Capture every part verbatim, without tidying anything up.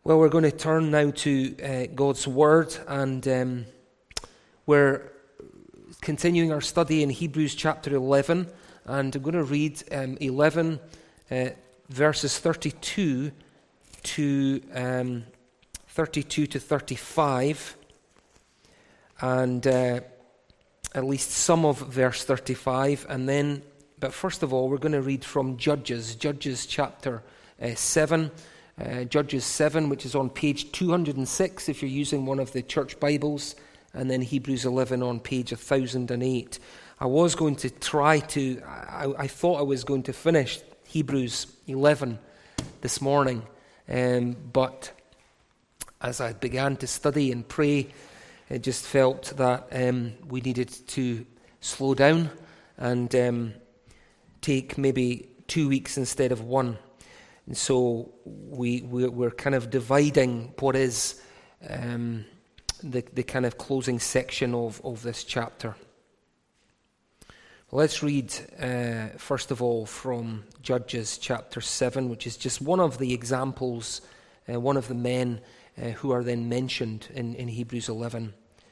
Well, we're going to turn now to uh, God's Word, and um, we're continuing our study in Hebrews chapter eleven, and I'm going to read um, eleven uh, verses thirty-two to um, thirty-two to thirty-five, and uh, at least some of verse thirty-five, and then, but first of all, we're going to read from Judges, Judges chapter uh, seven. Uh, Judges seven, which is on page two hundred six if you're using one of the church Bibles, and then Hebrews eleven on page one thousand eight. I was going to try to, I, I thought I was going to finish Hebrews eleven this morning, um, but as I began to study and pray, I just felt that um, we needed to slow down and um, take maybe two weeks instead of one. And so we, we're kind of dividing what is um, the, the kind of closing section of, of this chapter. Let's read, uh, first of all, from Judges chapter seven, which is just one of the examples, uh, one of the men uh, who are then mentioned in, in Hebrews eleven.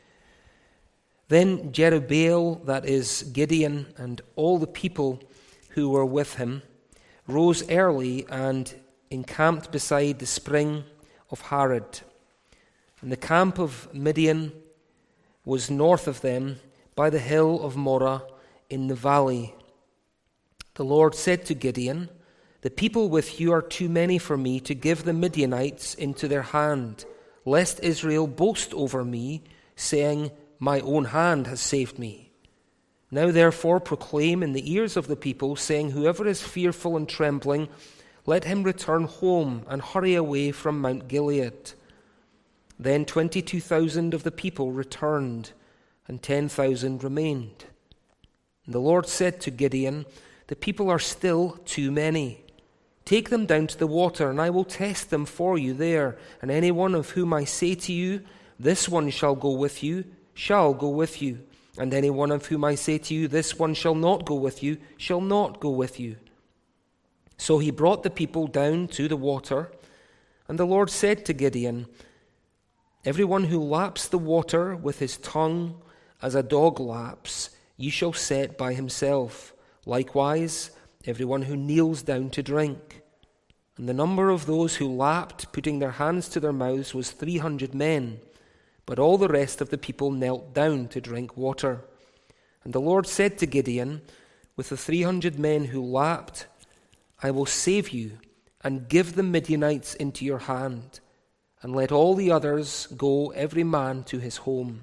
Then Jerubbaal, that is Gideon, and all the people who were with him, rose early and encamped beside the spring of Harod. And the camp of Midian was north of them by the hill of Moreh in the valley. The Lord said to Gideon, "The people with you are too many for me to give the Midianites into their hand, lest Israel boast over me, saying, 'My own hand has saved me.' Now therefore proclaim in the ears of the people, saying, 'Whoever is fearful and trembling, let him return home and hurry away from Mount Gilead.' Then twenty-two thousand of the people returned, and ten thousand remained. And the Lord said to Gideon, 'The people are still too many. Take them down to the water, and I will test them for you there. And any one of whom I say to you, "This one shall go with you," shall go with you. And any one of whom I say to you, "This one shall not go with you," shall not go with you.' So he brought the people down to the water, and the Lord said to Gideon, 'Everyone who laps the water with his tongue as a dog laps, you shall set by himself. Likewise, everyone who kneels down to drink.' And the number of those who lapped, putting their hands to their mouths, was three hundred men. But all the rest of the people knelt down to drink water. And the Lord said to Gideon, 'With the three hundred men who lapped, I will save you and give the Midianites into your hand, and let all the others go every man to his home.'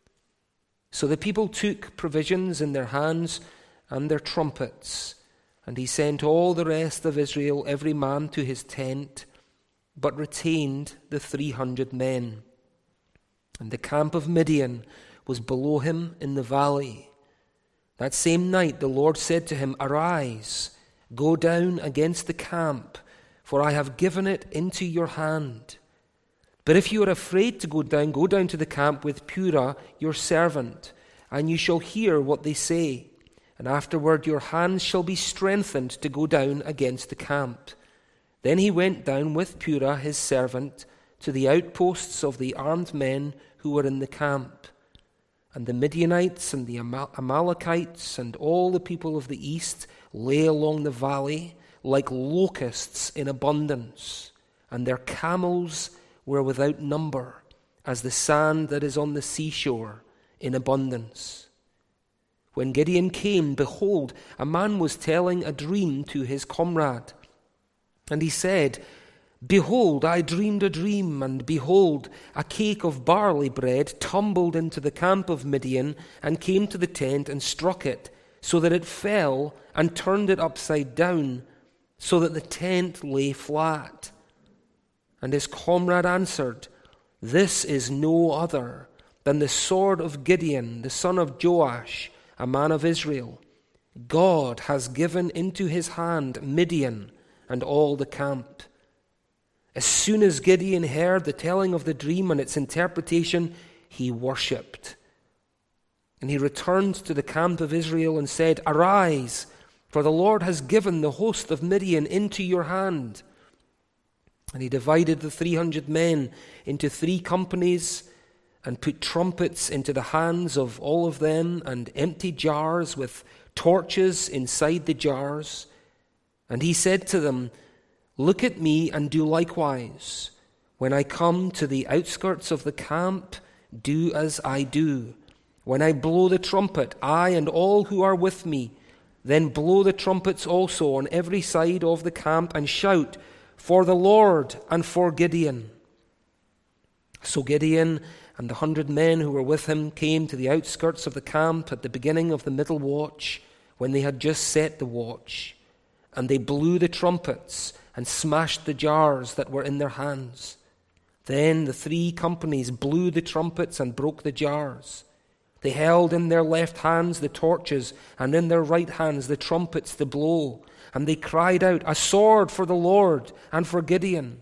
So the people took provisions in their hands and their trumpets, and he sent all the rest of Israel every man to his tent, but retained the three hundred men. And the camp of Midian was below him in the valley. That same night the Lord said to him, 'Arise, go down against the camp, for I have given it into your hand. But if you are afraid to go down, go down to the camp with Purah your servant, and you shall hear what they say. And afterward your hands shall be strengthened to go down against the camp.' Then he went down with Purah his servant to the outposts of the armed men who were in the camp. And the Midianites and the Amal- Amalekites and all the people of the east lay along the valley like locusts in abundance, and their camels were without number, as the sand that is on the seashore in abundance. When Gideon came, behold, a man was telling a dream to his comrade. And he said, 'Behold, I dreamed a dream, and behold, a cake of barley bread tumbled into the camp of Midian and came to the tent and struck it, so that it fell and turned it upside down, so that the tent lay flat.' And his comrade answered, 'This is no other than the sword of Gideon, the son of Joash, a man of Israel. God has given into his hand Midian and all the camp.' As soon as Gideon heard the telling of the dream and its interpretation, he worshipped. And he returned to the camp of Israel and said, 'Arise, for the Lord has given the host of Midian into your hand.' And he divided the three hundred men into three companies and put trumpets into the hands of all of them and empty jars with torches inside the jars. And he said to them, "Look at me and do likewise. When I come to the outskirts of the camp, do as I do. When I blow the trumpet, I and all who are with me, then blow the trumpets also on every side of the camp and shout, 'For the Lord and for Gideon.'" So Gideon and the hundred men who were with him came to the outskirts of the camp at the beginning of the middle watch, when they had just set the watch. And they blew the trumpets and smashed the jars that were in their hands. Then the three companies blew the trumpets and broke the jars. They held in their left hands the torches, and in their right hands the trumpets to blow. And they cried out, "A sword for the Lord and for Gideon."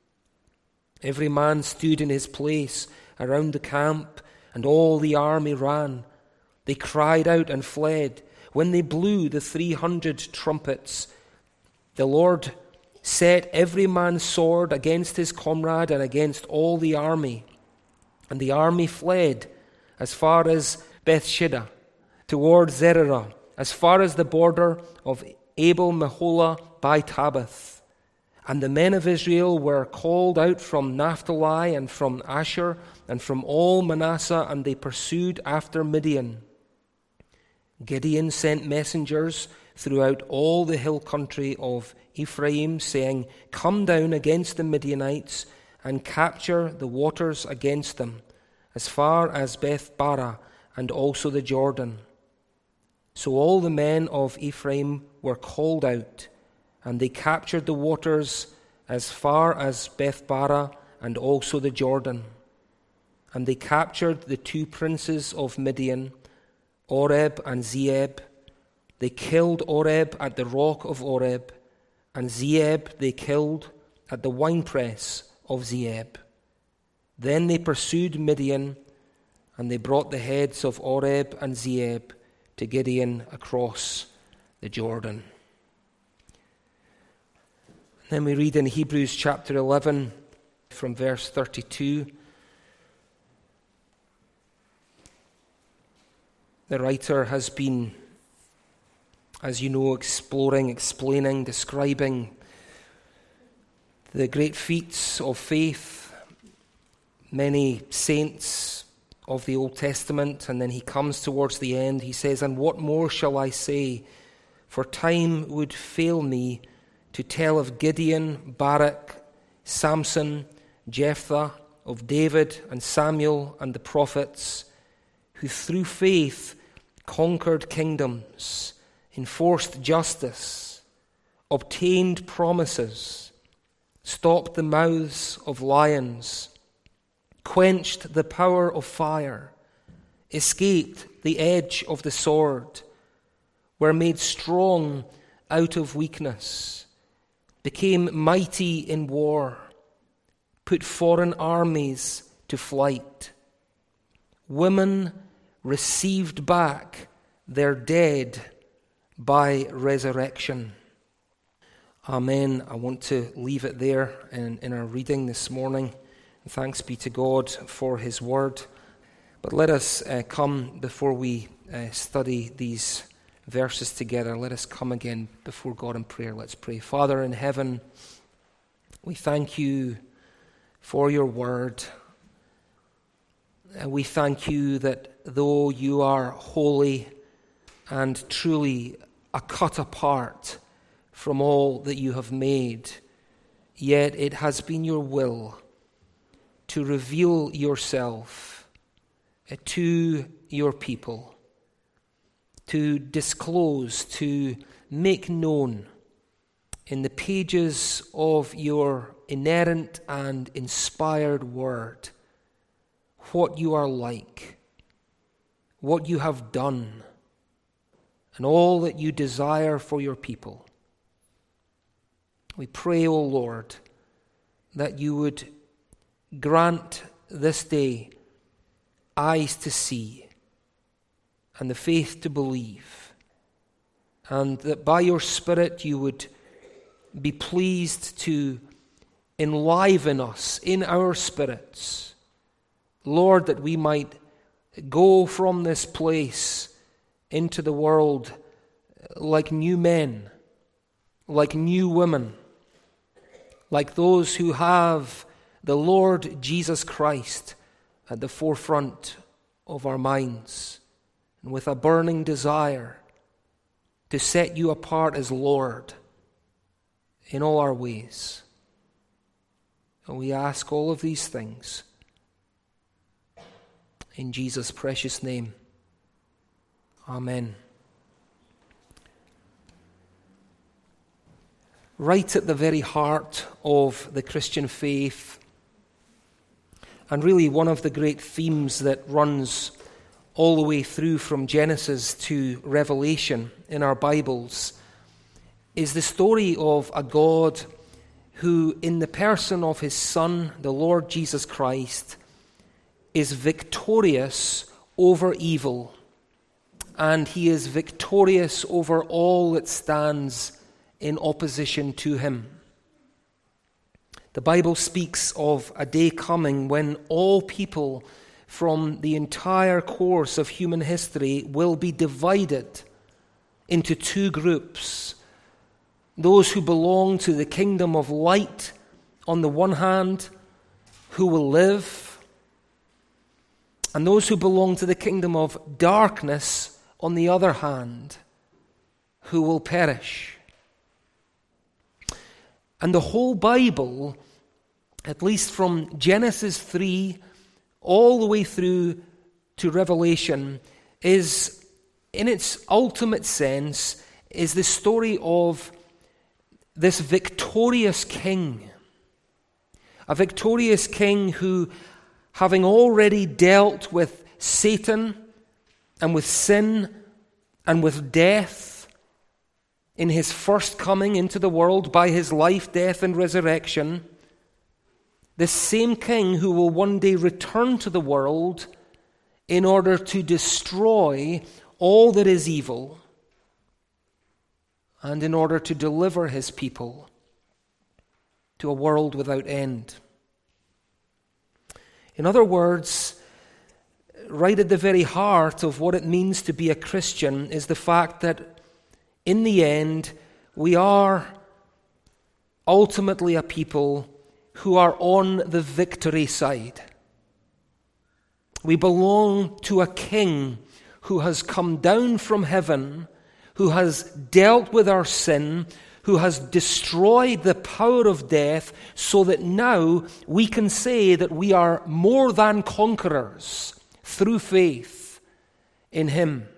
Every man stood in his place around the camp, and all the army ran. They cried out and fled. When they blew the three hundred trumpets, the Lord set every man's sword against his comrade and against all the army. And the army fled as far as Bethshida, toward Zererah, as far as the border of Abel-Meholah by Tabbath. And the men of Israel were called out from Naphtali and from Asher and from all Manasseh, and they pursued after Midian. Gideon sent messengers throughout all the hill country of Ephraim, saying, "Come down against the Midianites and capture the waters against them, as far as Beth-barah and also the Jordan." So all the men of Ephraim were called out, and they captured the waters as far as Beth-barah and also the Jordan. And they captured the two princes of Midian, Oreb and Zeeb. They killed Oreb at the rock of Oreb, and Zeeb they killed at the winepress of Zeeb. Then they pursued Midian, and they brought the heads of Oreb and Zeeb to Gideon across the Jordan. Then we read in Hebrews chapter eleven from verse thirty-two. The writer has been, as you know, exploring, explaining, describing the great feats of faith, many saints of the Old Testament, and then he comes towards the end. He says, "And what more shall I say? For time would fail me to tell of Gideon, Barak, Samson, Jephthah, of David and Samuel and the prophets, who through faith conquered kingdoms, enforced justice, obtained promises, stopped the mouths of lions, quenched the power of fire, escaped the edge of the sword, were made strong out of weakness, became mighty in war, put foreign armies to flight. Women received back their dead by resurrection." Amen. I want to leave it there in, in our reading this morning. Thanks be to God for his word. But let us uh, come before we uh, study these verses together. Let us come again before God in prayer. Let's pray. Father in heaven, we thank you for your word. And we thank you that though you are holy and truly a cut apart from all that you have made, yet it has been your will to reveal yourself to your people, to disclose, to make known in the pages of your inerrant and inspired word what you are like, what you have done, and all that you desire for your people. We pray, O Lord, that you would grant this day eyes to see and the faith to believe, and that by your Spirit you would be pleased to enliven us in our spirits. Lord, that we might go from this place into the world like new men, like new women, like those who have the Lord Jesus Christ at the forefront of our minds, and with a burning desire to set you apart as Lord in all our ways. And we ask all of these things in Jesus' precious name. Amen. Right at the very heart of the Christian faith, and really one of the great themes that runs all the way through from Genesis to Revelation in our Bibles, is the story of a God who, in the person of his Son, the Lord Jesus Christ, is victorious over evil, and he is victorious over all that stands in opposition to him. The Bible speaks of a day coming when all people from the entire course of human history will be divided into two groups. Those who belong to the kingdom of light on the one hand, who will live, and those who belong to the kingdom of darkness on the other hand, who will perish. And the whole Bible, at least from Genesis three all the way through to Revelation, is, in its ultimate sense, is the story of this victorious king. A victorious king who, having already dealt with Satan and with sin and with death in his first coming into the world by his life, death, and resurrection, this same king who will one day return to the world in order to destroy all that is evil and in order to deliver his people to a world without end. In other words, right at the very heart of what it means to be a Christian is the fact that in the end we are ultimately a people who are on the victory side. We belong to a king who has come down from heaven, who has dealt with our sin, who has destroyed the power of death, so that now we can say that we are more than conquerors through faith in him.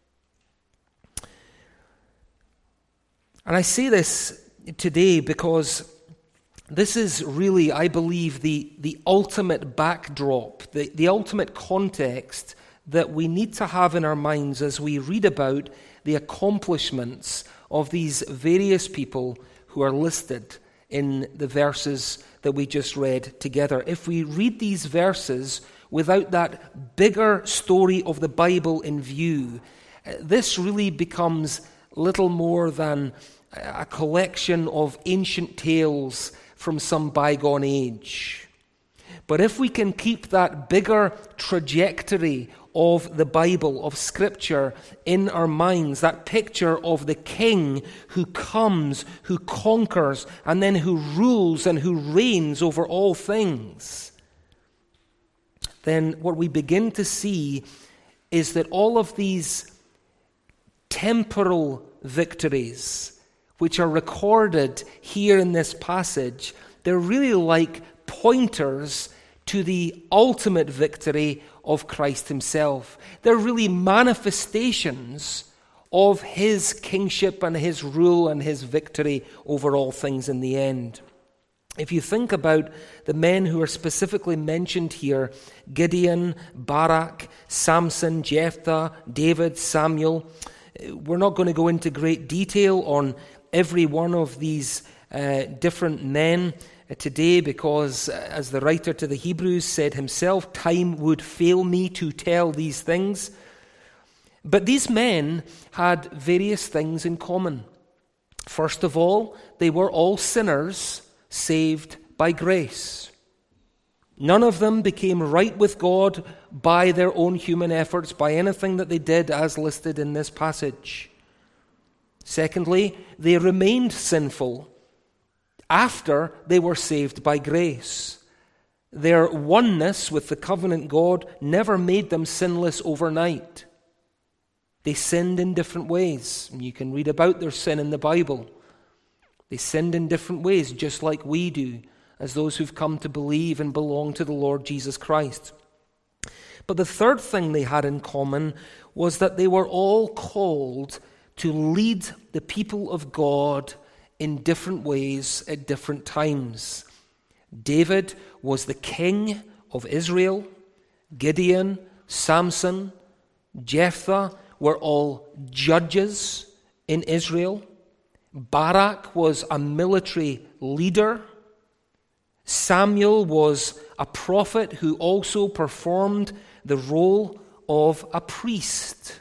And I say this today because this is really, I believe, the, the ultimate backdrop, the, the ultimate context that we need to have in our minds as we read about the accomplishments of these various people who are listed in the verses that we just read together. If we read these verses without that bigger story of the Bible in view, this really becomes little more than a collection of ancient tales from some bygone age. But if we can keep that bigger trajectory of the Bible, of Scripture, in our minds, that picture of the King who comes, who conquers, and then who rules and who reigns over all things, then what we begin to see is that all of these temporal victories which are recorded here in this passage, they're really like pointers to the ultimate victory of Christ himself. They're really manifestations of his kingship and his rule and his victory over all things in the end. If you think about the men who are specifically mentioned here, Gideon, Barak, Samson, Jephthah, David, Samuel, we're not going to go into great detail on every one of these uh, different men today because, as the writer to the Hebrews said himself, time would fail me to tell these things. But these men had various things in common. First of all, they were all sinners saved by grace. None of them became right with God by their own human efforts, by anything that they did as listed in this passage. Secondly, they remained sinful after they were saved by grace. Their oneness with the covenant God never made them sinless overnight. They sinned in different ways. And you can read about their sin in the Bible. They sinned in different ways, just like we do, as those who've come to believe and belong to the Lord Jesus Christ. But the third thing they had in common was that they were all called to lead the people of God in different ways at different times. David was the king of Israel. Gideon, Samson, Jephthah were all judges in Israel. Barak was a military leader. Samuel was a prophet who also performed the role of a priest.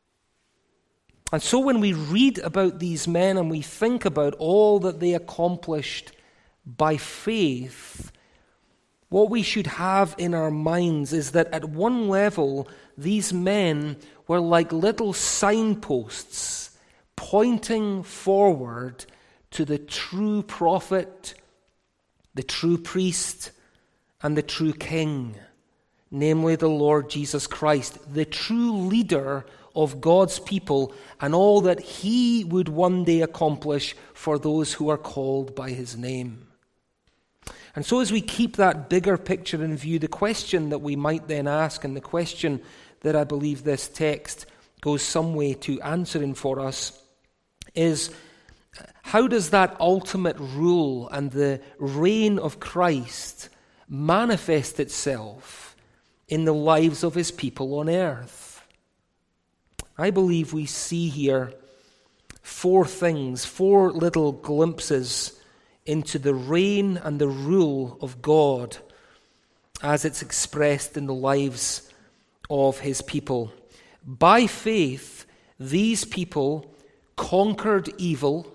And so when we read about these men and we think about all that they accomplished by faith, what we should have in our minds is that at one level, these men were like little signposts pointing forward to the true prophet, the true priest, and the true king, namely the Lord Jesus Christ, the true leader of God's people and all that he would one day accomplish for those who are called by his name. And so as we keep that bigger picture in view, the question that we might then ask, and the question that I believe this text goes some way to answering for us, is how does that ultimate rule and the reign of Christ manifest itself in the lives of his people on earth? I believe we see here four things, four little glimpses into the reign and the rule of God as it's expressed in the lives of his people. By faith, these people conquered evil,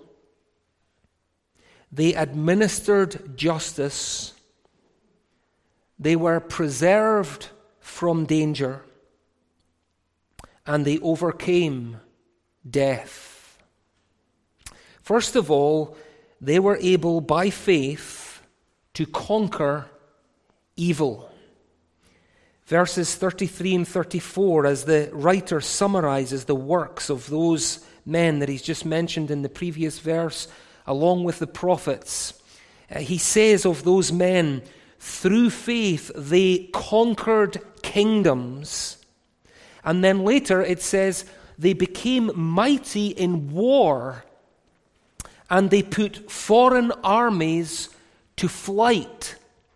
they administered justice, they were preserved from danger, and they overcame death. First of all, they were able by faith to conquer evil. Verses thirty-three and thirty-four, as the writer summarizes the works of those men that he's just mentioned in the previous verse, along with the prophets, uh, he says of those men, through faith they conquered kingdoms. And then later it says they became mighty in war and they put foreign armies to flight.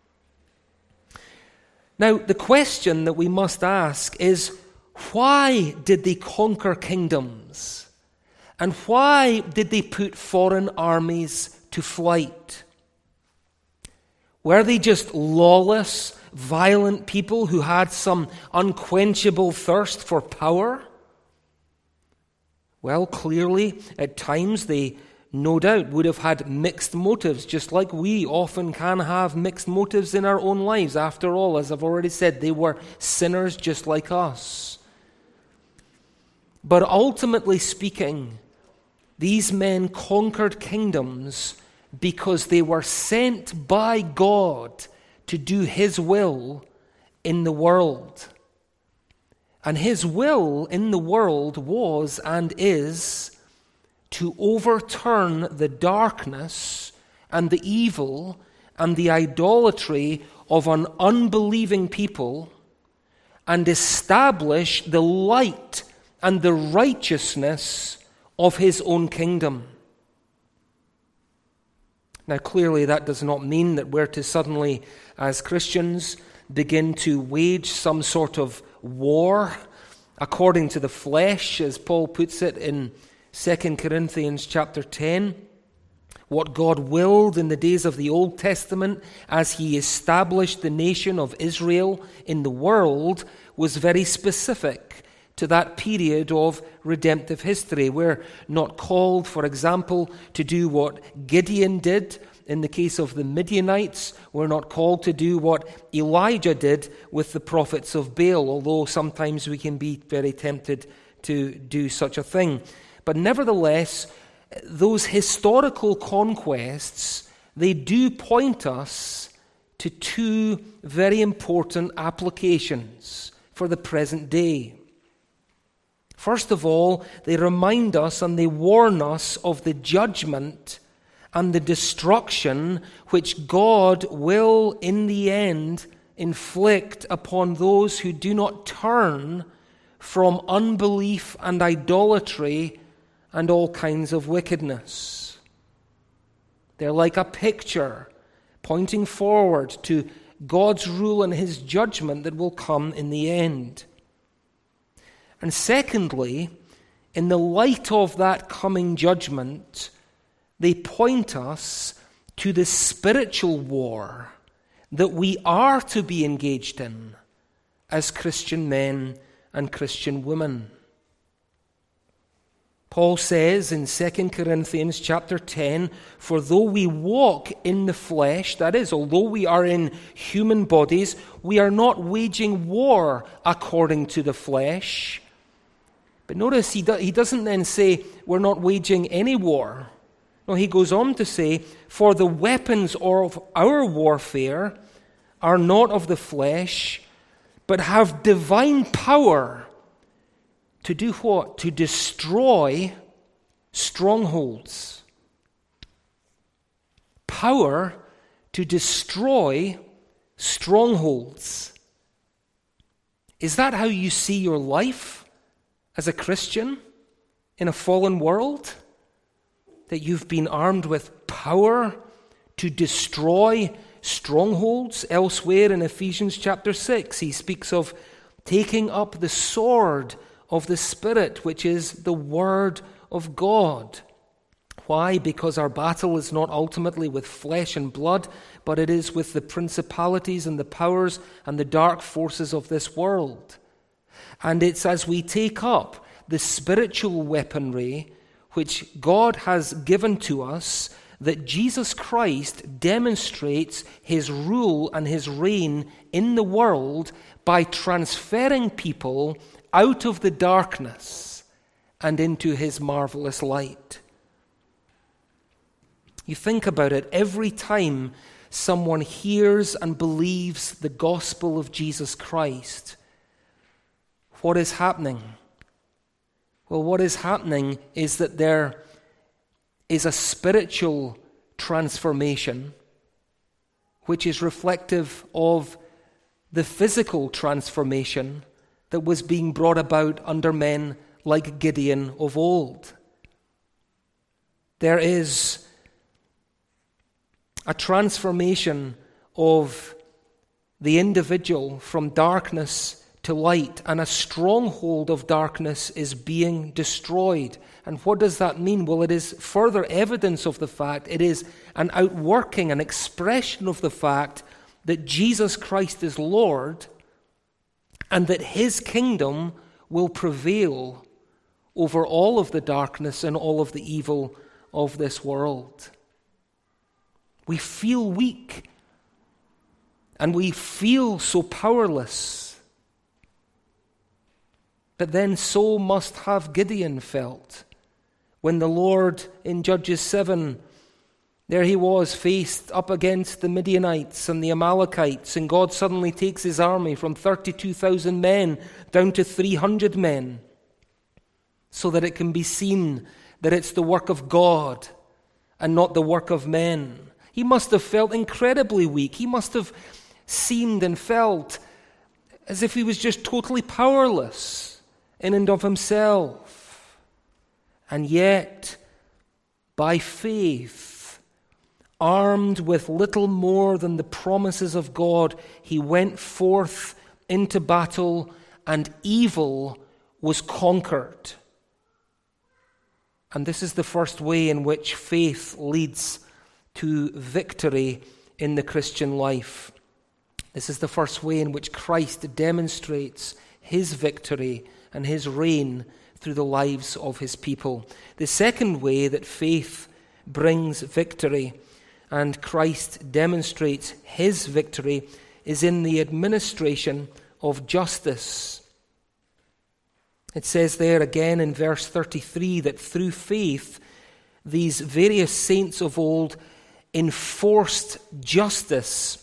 Now, the question that we must ask is, why did they conquer kingdoms? And why did they put foreign armies to flight? Were they just lawless, violent people who had some unquenchable thirst for power? Well, clearly, at times they no doubt would have had mixed motives, just like we often can have mixed motives in our own lives. After all, as I've already said, they were sinners just like us. But ultimately speaking, these men conquered kingdoms because they were sent by God to do his will in the world. And his will in the world was and is to overturn the darkness and the evil and the idolatry of an unbelieving people and establish the light and the righteousness of his own kingdom. Now, clearly that does not mean that we're to suddenly, as Christians, begin to wage some sort of war according to the flesh, as Paul puts it in Second Corinthians chapter ten. What God willed in the days of the Old Testament as he established the nation of Israel in the world was very specific to that period of redemptive history. We're not called, for example, to do what Gideon did In the case of the Midianites, we're not called to do what Elijah did with the prophets of Baal, although sometimes we can be very tempted to do such a thing. But nevertheless, those historical conquests, they do point us to two very important applications for the present day. First of all, they remind us and they warn us of the judgment and the destruction which God will, in the end, inflict upon those who do not turn from unbelief and idolatry and all kinds of wickedness. They're like a picture pointing forward to God's rule and his judgment that will come in the end. And secondly, in the light of that coming judgment, they point us to the spiritual war that we are to be engaged in as Christian men and Christian women. Paul says in Second Corinthians chapter ten, "For though we walk in the flesh," that is, although we are in human bodies, "we are not waging war according to the flesh." But notice he, do, he doesn't then say we're not waging any war. No, he goes on to say, "For the weapons of our warfare are not of the flesh, but have divine power to do what? To destroy strongholds." Power to destroy strongholds. Is that how you see your life as a Christian in a fallen world? That you've been armed with power to destroy strongholds? Elsewhere in Ephesians chapter six, he speaks of taking up the sword of the Spirit, which is the Word of God. Why? Because our battle is not ultimately with flesh and blood, but it is with the principalities and the powers and the dark forces of this world. And it's as we take up the spiritual weaponry which God has given to us that Jesus Christ demonstrates his rule and his reign in the world by transferring people out of the darkness and into his marvelous light. You think about it, every time someone hears and believes the gospel of Jesus Christ, what is happening? Well, what is happening is that there is a spiritual transformation which is reflective of the physical transformation that was being brought about under men like Gideon of old. There is a transformation of the individual from darkness to light, and a stronghold of darkness is being destroyed. And what does that mean? Well, it is further evidence of the fact, it is an outworking, an expression of the fact that Jesus Christ is Lord and that his kingdom will prevail over all of the darkness and all of the evil of this world. We feel weak and we feel so powerless. But then so must have Gideon felt when the Lord in Judges seven, there he was faced up against the Midianites and the Amalekites, and God suddenly takes his army from thirty-two thousand men down to three hundred men so that it can be seen that it's the work of God and not the work of men. He must have felt incredibly weak. He must have seemed and felt as if he was just totally powerless in and of himself. And yet, by faith, armed with little more than the promises of God, he went forth into battle, and evil was conquered. And this is the first way in which faith leads to victory in the Christian life. This is the first way in which Christ demonstrates his victory and his reign through the lives of his people. The second way that faith brings victory, and Christ demonstrates his victory is in the administration of justice. It says there again in verse thirty-three that through faith, these various saints of old enforced justice.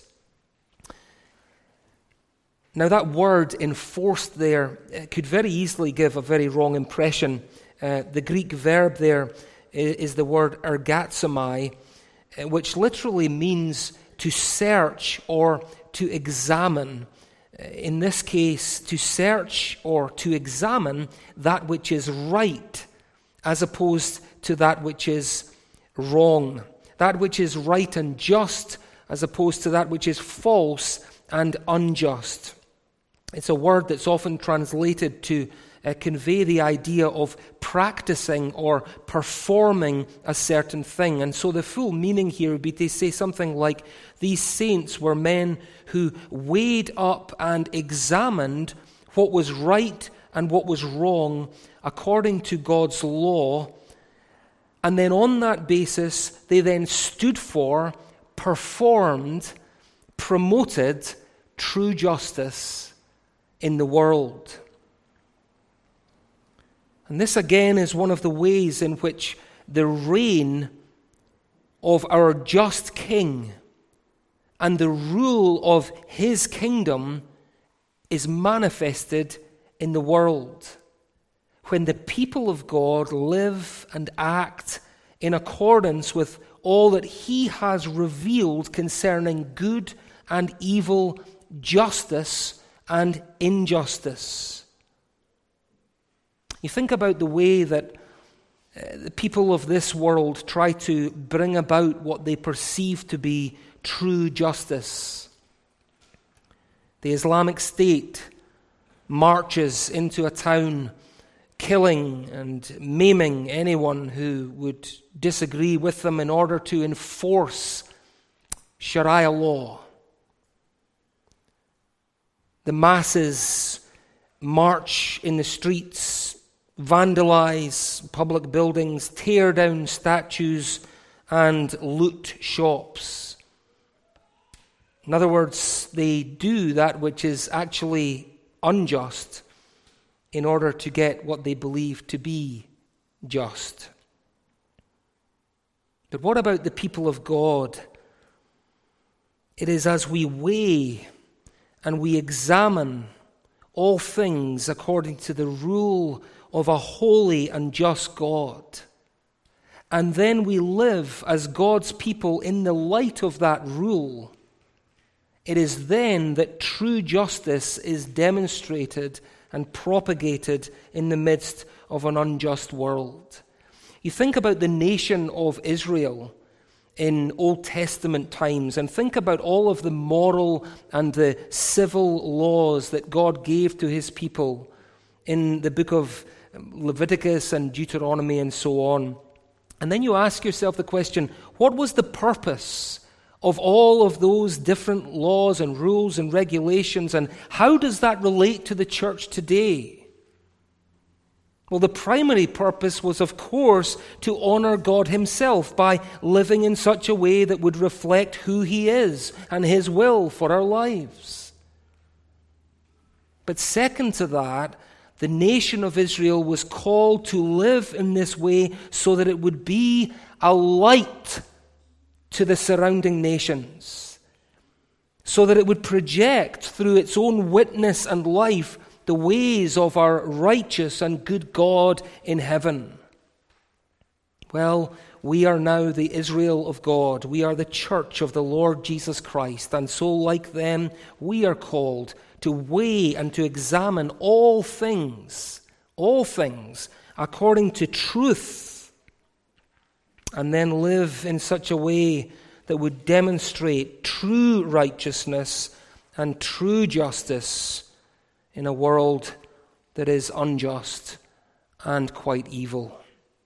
Now that word enforced there could very easily give a very wrong impression. Uh, the Greek verb there is the word ergatsomai, which literally means to search or to examine. In this case, to search or to examine that which is right as opposed to that which is wrong. That which is right and just as opposed to that which is false and unjust. It's a word that's often translated to uh, convey the idea of practicing or performing a certain thing. And so the full meaning here would be to say something like, these saints were men who weighed up and examined what was right and what was wrong according to God's law. And then on that basis, they then stood for, performed, promoted true justice in the world. And this again is one of the ways in which the reign of our just King and the rule of his kingdom is manifested in the world. When the people of God live and act in accordance with all that he has revealed concerning good and evil, justice and injustice. You think about the way that uh, the people of this world try to bring about what they perceive to be true justice. The Islamic State marches into a town, killing and maiming anyone who would disagree with them in order to enforce Sharia law. The masses march in the streets, vandalize public buildings, tear down statues, and loot shops. In other words, they do that which is actually unjust in order to get what they believe to be just. But what about the people of God? It is as we weigh and we examine all things according to the rule of a holy and just God. And then we live as God's people in the light of that rule. It is then that true justice is demonstrated and propagated in the midst of an unjust world. You think about the nation of Israel in Old Testament times, and think about all of the moral and the civil laws that God gave to his people in the book of Leviticus and Deuteronomy and so on. And then you ask yourself the question, what was the purpose of all of those different laws and rules and regulations, and how does that relate to the church today? Well, the primary purpose was, of course, to honor God himself by living in such a way that would reflect who he is and his will for our lives. But second to that, the nation of Israel was called to live in this way so that it would be a light to the surrounding nations, so that it would project through its own witness and life the ways of our righteous and good God in heaven. Well, we are now the Israel of God. We are the church of the Lord Jesus Christ. And so, like them, we are called to weigh and to examine all things, all things, according to truth, and then live in such a way that would demonstrate true righteousness and true justice in a world that is unjust and quite evil.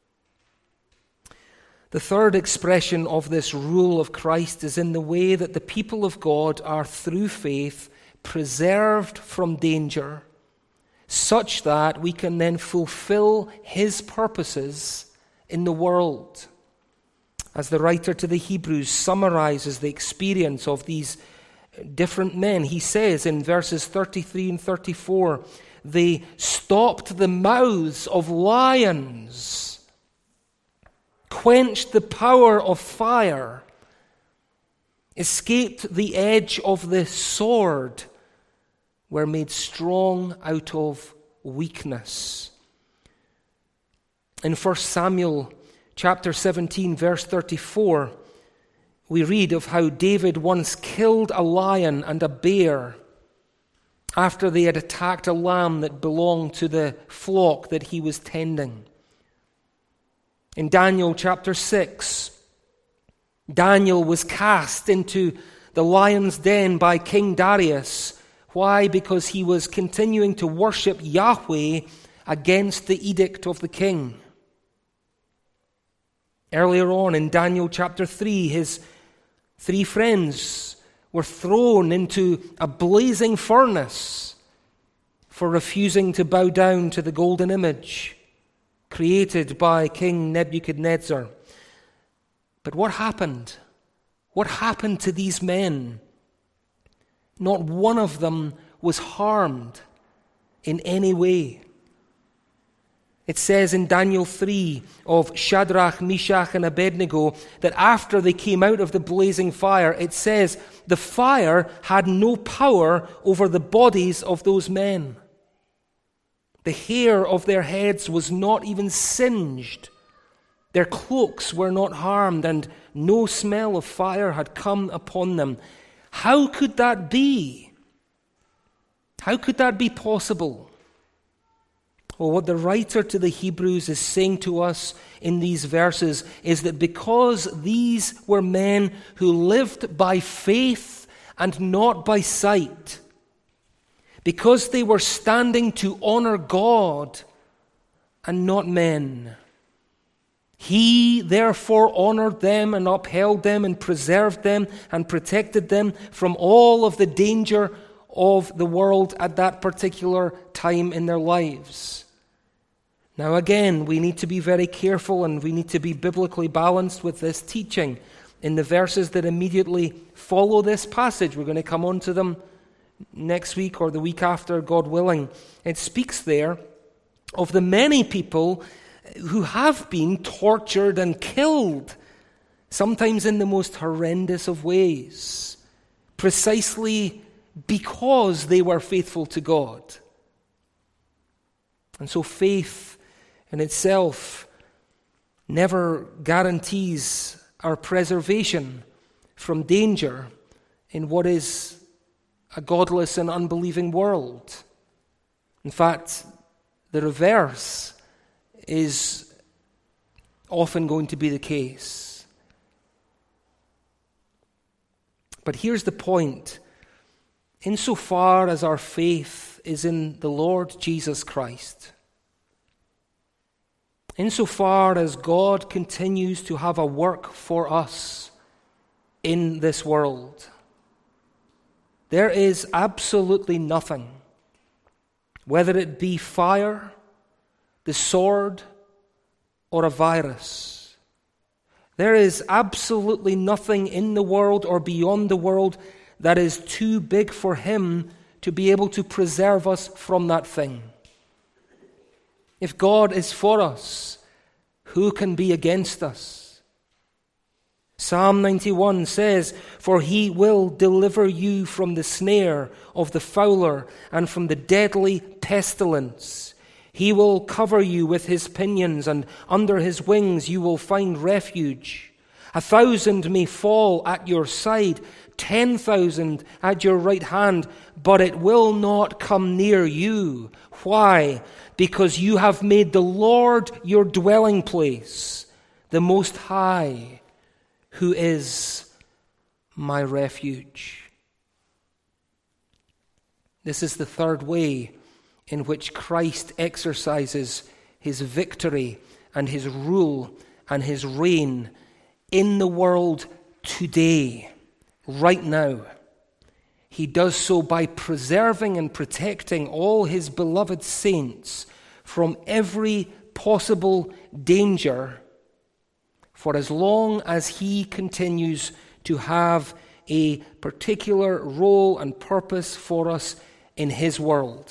The third expression of this rule of Christ is in the way that the people of God are, through faith, preserved from danger, such that we can then fulfill his purposes in the world. as the writer to the Hebrews summarizes the experience of these different men. He says in verses thirty-three and thirty-four, they stopped the mouths of lions, quenched the power of fire, escaped the edge of the sword, were made strong out of weakness. In First Samuel chapter seventeen, verse thirty-four, we read of how David once killed a lion and a bear after they had attacked a lamb that belonged to the flock that he was tending. In Daniel chapter six, Daniel was cast into the lion's den by King Darius. Why? Because he was continuing to worship Yahweh against the edict of the king. Earlier on in Daniel chapter three, his three friends were thrown into a blazing furnace for refusing to bow down to the golden image created by King Nebuchadnezzar. But what happened? What happened to these men? Not one of them was harmed in any way. It says in Daniel three of Shadrach, Meshach, and Abednego that after they came out of the blazing fire, it says the fire had no power over the bodies of those men. The hair of their heads was not even singed. Their cloaks were not harmed, and no smell of fire had come upon them. How could that be? How could that be possible? Well, what the writer to the Hebrews is saying to us in these verses is that because these were men who lived by faith and not by sight, because they were standing to honor God and not men, He therefore honored them and upheld them and preserved them and protected them from all of the danger of the world at that particular time in their lives. Now again, we need to be very careful and we need to be biblically balanced with this teaching. In the verses that immediately follow this passage, we're going to come on to them next week or the week after, God willing. It speaks there of the many people who have been tortured and killed, sometimes in the most horrendous of ways, precisely because they were faithful to God. And so faith in itself never guarantees our preservation from danger in what is a godless and unbelieving world. In fact, the reverse is often going to be the case. But here's the point. Insofar as our faith is in the Lord Jesus Christ, insofar as God continues to have a work for us in this world, there is absolutely nothing, whether it be fire, the sword, or a virus. There is absolutely nothing in the world or beyond the world that is too big for Him to be able to preserve us from that thing. If God is for us, who can be against us? Psalm ninety-one says, "For He will deliver you from the snare of the fowler and from the deadly pestilence. He will cover you with His pinions, and under His wings you will find refuge. A thousand may fall at your side, ten thousand at your right hand, but it will not come near you." Why? Because you have made the Lord your dwelling place, the Most High, who is my refuge. This is the third way in which Christ exercises His victory and His rule and His reign in the world today, right now. He does so by preserving and protecting all His beloved saints from every possible danger for as long as he continues to have a particular role and purpose for us in his world.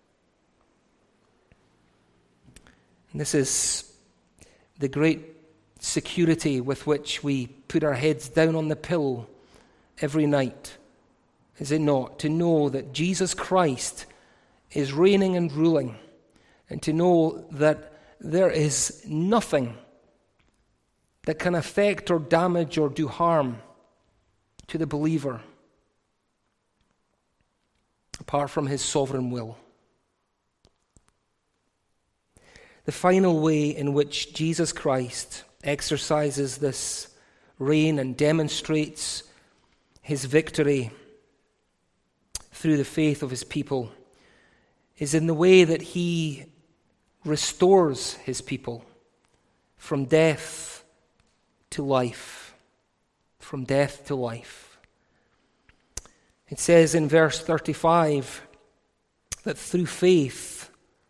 And this is the great security with which we put our heads down on the pillow every night, is it not? To know that Jesus Christ is reigning and ruling, and to know that there is nothing that can affect or damage or do harm to the believer apart from his sovereign will. The final way in which Jesus Christ exercises this reign and demonstrates his victory through the faith of his people is in the way that he restores his people from death to life. From death to life. It says in verse thirty-five that through faith,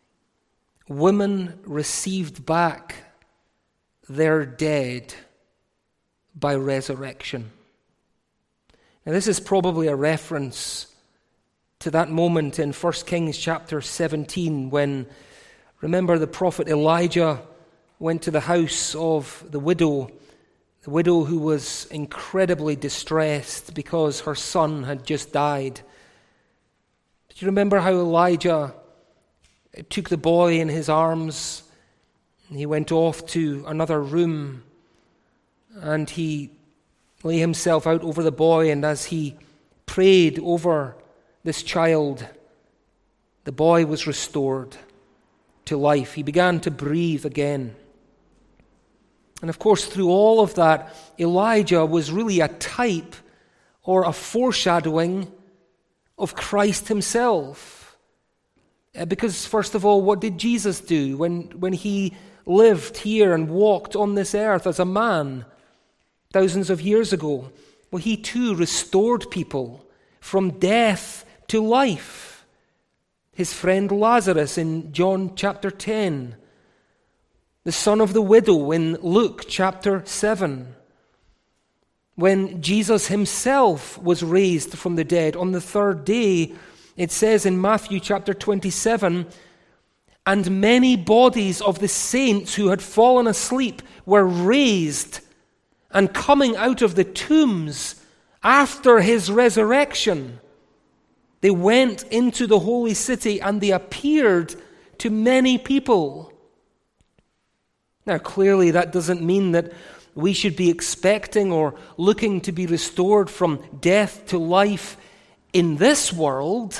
women received back their dead by resurrection. Now, this is probably a reference to that moment in First Kings chapter seventeen when, remember, the prophet Elijah went to the house of the widow, the widow who was incredibly distressed because her son had just died. Do you remember how Elijah took the boy in his arms and he went off to another room and he lay himself out over the boy, and as he prayed over this child, the boy was restored to life. He began to breathe again. And of course, through all of that, Elijah was really a type or a foreshadowing of Christ himself. Because first of all, what did Jesus do when, when he lived here and walked on this earth as a man thousands of years ago? Well, he too restored people from death to life. His friend Lazarus in John chapter ten, the son of the widow in Luke chapter seven, when Jesus himself was raised from the dead on the third day, it says in Matthew chapter twenty-seven, and many bodies of the saints who had fallen asleep were raised, and coming out of the tombs after his resurrection, they went into the holy city and they appeared to many people. Now, clearly that doesn't mean that we should be expecting or looking to be restored from death to life in this world.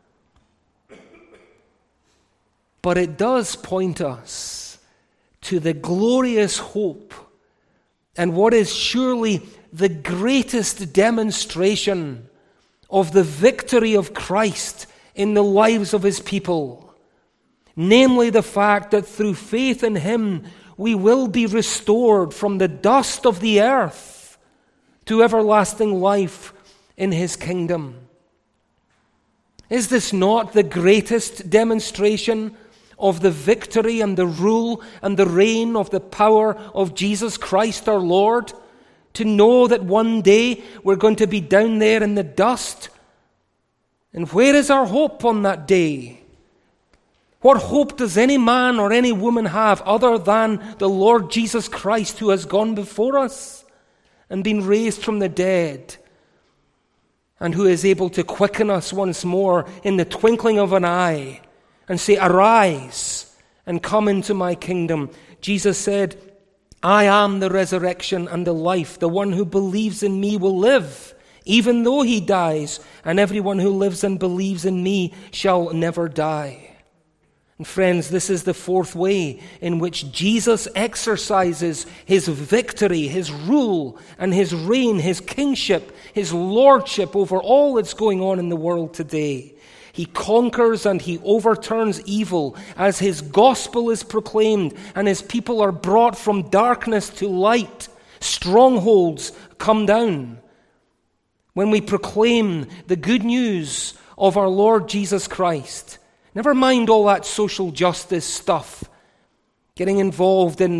But it does point us to the glorious hope and what is surely the greatest demonstration of the victory of Christ in the lives of his people. Namely, the fact that through faith in him, we will be restored from the dust of the earth to everlasting life in his kingdom. Is this not the greatest demonstration of the victory and the rule and the reign of the power of Jesus Christ our Lord? To know that one day we're going to be down there in the dust. And where is our hope on that day? What hope does any man or any woman have other than the Lord Jesus Christ, who has gone before us and been raised from the dead, and who is able to quicken us once more in the twinkling of an eye and say, arise and come into my kingdom? Jesus said, I am the resurrection and the life. The one who believes in me will live, even though he dies, and everyone who lives and believes in me shall never die. And friends, this is the fourth way in which Jesus exercises his victory, his rule, and his reign, his kingship, his lordship over all that's going on in the world today. He conquers and he overturns evil as his gospel is proclaimed and his people are brought from darkness to light. Strongholds come down. When we proclaim the good news of our Lord Jesus Christ, never mind all that social justice stuff, getting involved in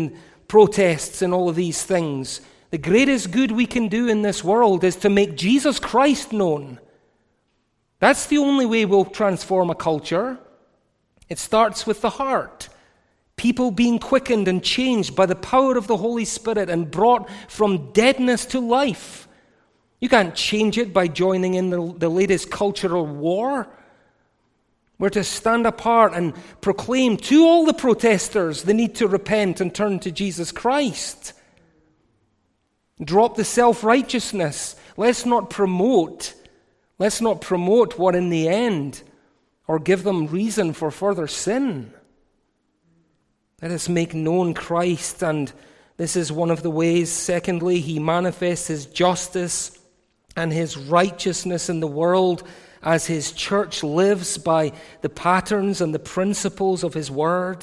protests and all of these things. The greatest good we can do in this world is to make Jesus Christ known. That's the only way we'll transform a culture. It starts with the heart. People being quickened and changed by the power of the Holy Spirit and brought from deadness to life. You can't change it by joining in the, the latest cultural war. We're to stand apart and proclaim to all the protesters the need to repent and turn to Jesus Christ. Drop the self-righteousness. Let's not promote, let's not promote what in the end, or give them reason for further sin. Let us make known Christ, and this is one of the ways. Secondly, he manifests his justice and his righteousness in the world as his church lives by the patterns and the principles of his word.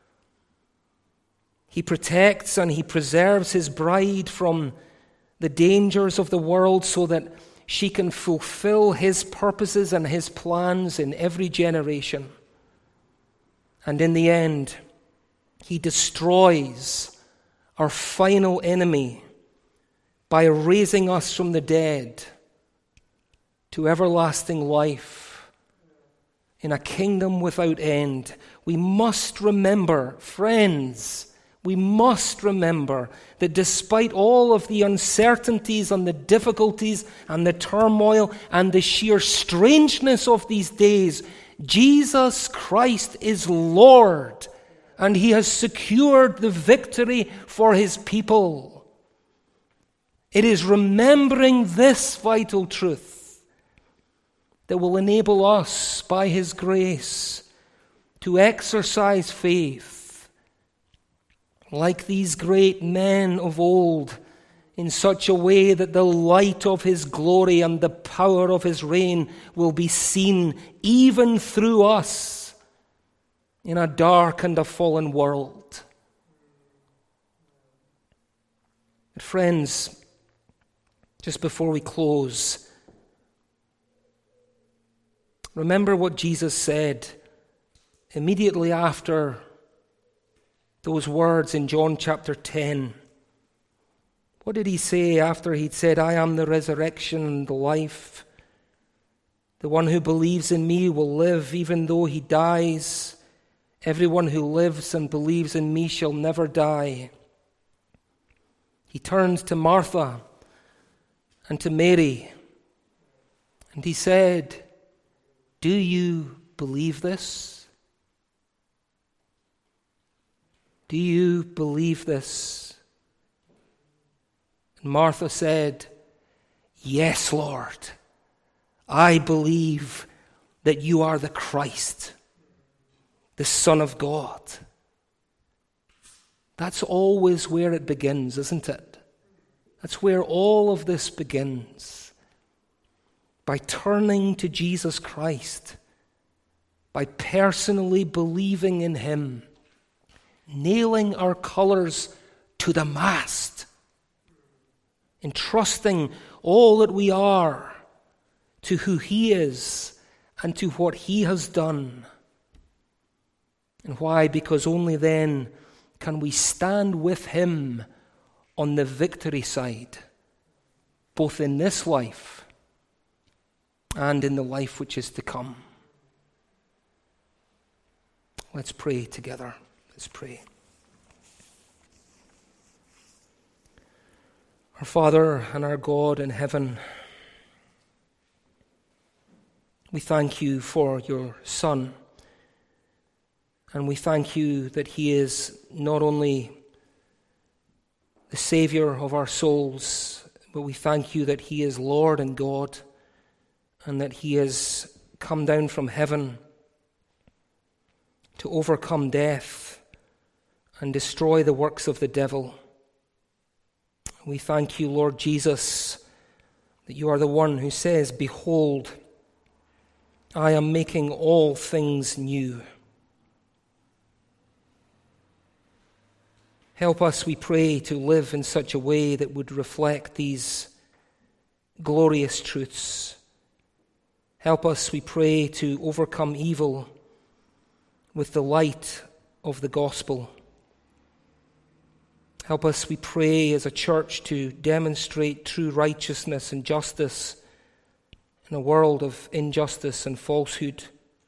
He protects and he preserves his bride from the dangers of the world so that she can fulfill his purposes and his plans in every generation. And in the end, he destroys our final enemy by raising us from the dead to everlasting life in a kingdom without end. We must remember, friends, we must remember that despite all of the uncertainties and the difficulties and the turmoil and the sheer strangeness of these days, Jesus Christ is Lord. And he has secured the victory for his people. It is remembering this vital truth that will enable us, by his grace, to exercise faith like these great men of old in such a way that the light of his glory and the power of his reign will be seen even through us in a dark and a fallen world. But friends, just before we close, remember what Jesus said immediately after those words in John chapter ten. What did he say after he'd said, I am the resurrection and the life? The one who believes in me will live even though he dies. Everyone who lives and believes in me shall never die. He turned to Martha and to Mary, and he said, do you believe this? Do you believe this? And Martha said, yes, Lord, I believe that you are the Christ, the Son of God. That's always where it begins, isn't it? That's where all of this begins. By turning to Jesus Christ, by personally believing in him, nailing our colors to the mast, entrusting all that we are to who he is and to what he has done. And why? Because only then can we stand with him on the victory side, both in this life and in the life which is to come. Let's pray together. Let's pray. Our Father and our God in heaven, we thank you for your Son. And we thank you that he is not only the Savior of our souls, but we thank you that he is Lord and God, and that he has come down from heaven to overcome death and destroy the works of the devil. We thank you, Lord Jesus, that you are the one who says, behold, I am making all things new. Help us, we pray, to live in such a way that would reflect these glorious truths. Help us, we pray, to overcome evil with the light of the gospel. Help us, we pray, as a church to demonstrate true righteousness and justice in a world of injustice and falsehood.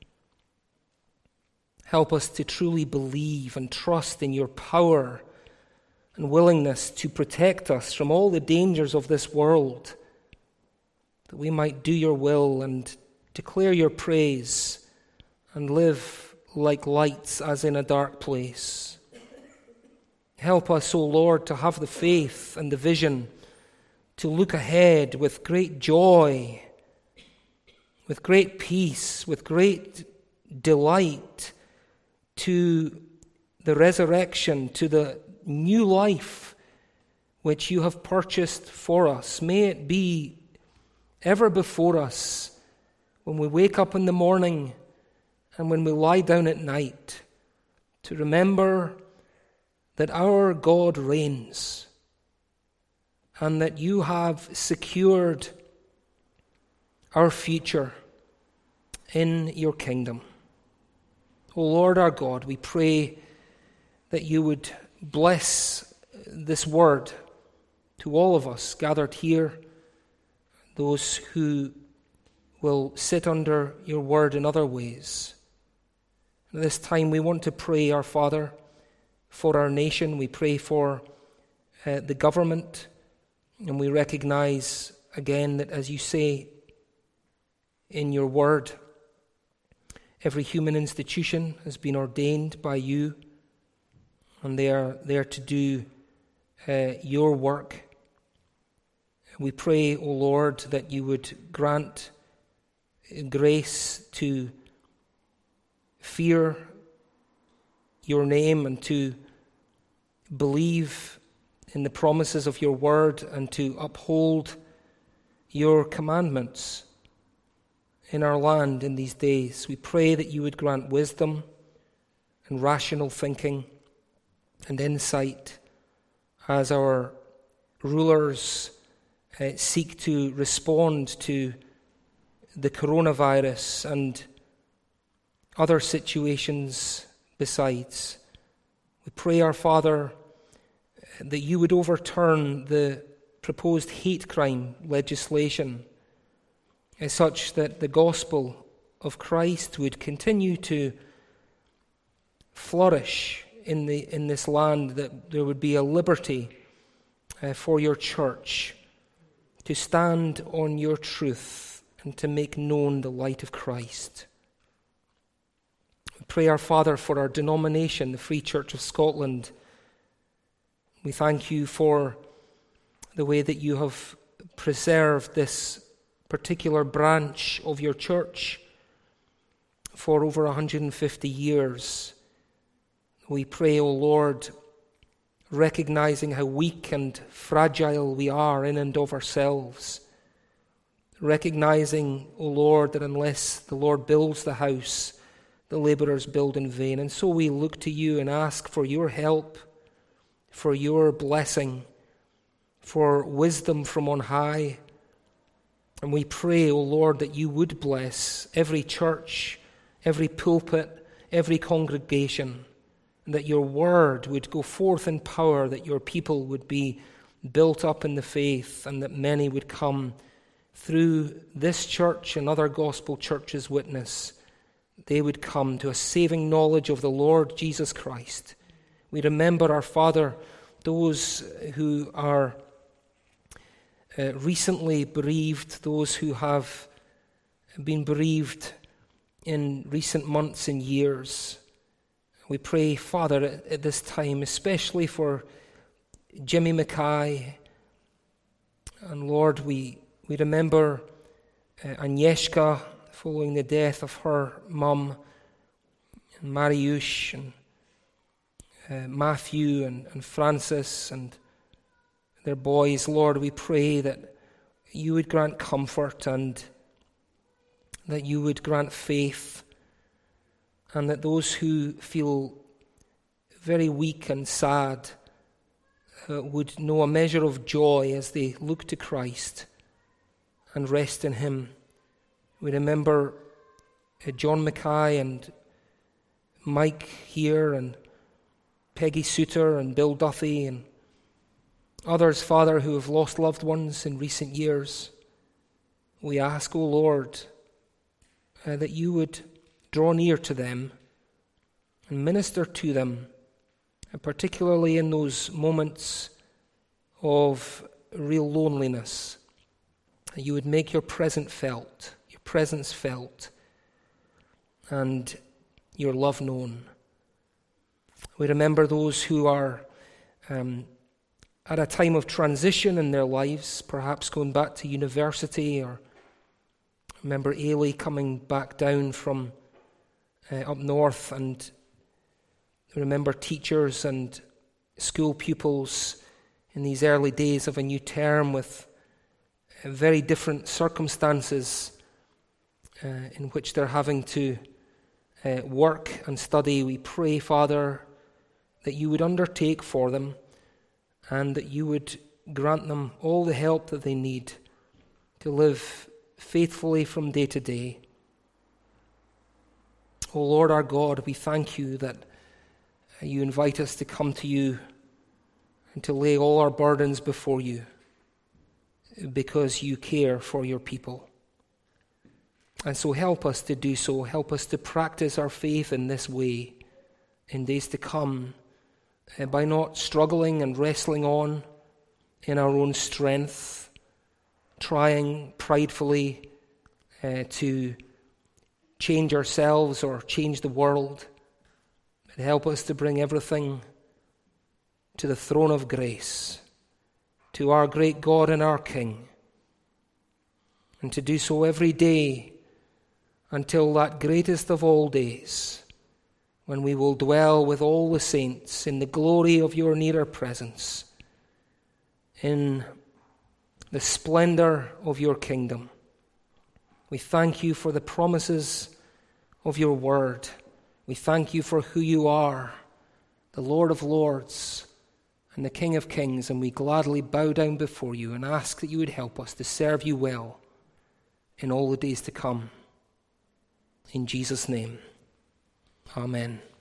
Help us to truly believe and trust in your power and willingness to protect us from all the dangers of this world, that we might do your will and declare your praise and live like lights as in a dark place. Help us, O Lord, to have the faith and the vision to look ahead with great joy, with great peace, with great delight to the resurrection, to the new life which you have purchased for us. May it be ever before us when we wake up in the morning and when we lie down at night, to remember that our God reigns and that you have secured our future in your kingdom. O Lord our God, we pray that you would bless this word to all of us gathered here, those who will sit under your word in other ways. At this time we want to pray, our Father, for our nation. We pray for uh, the government, and we recognize again that, as you say in your word, every human institution has been ordained by you, and they are there to do uh, your work. We pray, O Lord, that you would grant grace to fear your name and to believe in the promises of your word and to uphold your commandments in our land in these days. We pray that you would grant wisdom and rational thinking and insight as our rulers uh, seek to respond to the coronavirus and other situations besides. We pray, our Father, that you would overturn the proposed hate crime legislation such that the gospel of Christ would continue to flourish in the in this land, that there would be a liberty uh, for your church to stand on your truth and to make known the light of Christ. We pray, our Father, for our denomination, the Free Church of Scotland. We thank you for the way that you have preserved this particular branch of your church for over one hundred fifty years. We pray, O Lord, recognizing how weak and fragile we are in and of ourselves, recognizing, O Lord, that unless the Lord builds the house, the laborers build in vain. And so we look to you and ask for your help, for your blessing, for wisdom from on high. And we pray, O Lord, that you would bless every church, every pulpit, every congregation, and that your word would go forth in power, that your people would be built up in the faith, and that many would come through this church and other gospel churches' witness. They would come to a saving knowledge of the Lord Jesus Christ. We remember, our Father, those who are uh, recently bereaved, those who have been bereaved in recent months and years. We pray, Father, at, at this time, especially for Jimmy Mackay. And Lord, we, we remember uh, Agnieszka following the death of her mum, and Mariusz, and uh, Matthew, and, and Francis, and their boys. Lord, we pray that you would grant comfort and that you would grant faith, and that those who feel very weak and sad uh, would know a measure of joy as they look to Christ and rest in him. We remember uh, John Mackay and Mike here, and Peggy Suter and Bill Duffy, and Others, Father, who have lost loved ones in recent years, we ask, O Lord, uh, that you would draw near to them and minister to them, and particularly in those moments of real loneliness. That you would make your presence felt, your presence felt, and your love known. We remember those who are um, at a time of transition in their lives, perhaps going back to university, or remember Ailey coming back down from uh, up north, and remember teachers and school pupils in these early days of a new term with uh, very different circumstances uh, in which they're having to uh, work and study. We pray, Father, that you would undertake for them and that you would grant them all the help that they need to live faithfully from day to day. O Lord our God, we thank you that you invite us to come to you and to lay all our burdens before you because you care for your people. And so help us to do so. Help us to practice our faith in this way in days to come, uh, by not struggling and wrestling on in our own strength, trying pridefully uh, to change ourselves or change the world. But help us to bring everything to the throne of grace, to our great God and our King, and to do so every day until that greatest of all days, when we will dwell with all the saints in the glory of your nearer presence, in the splendor of your kingdom. We thank you for the promises of your word. We thank you for who you are, the Lord of lords and the King of kings, and we gladly bow down before you and ask that you would help us to serve you well in all the days to come. In Jesus' name, amen.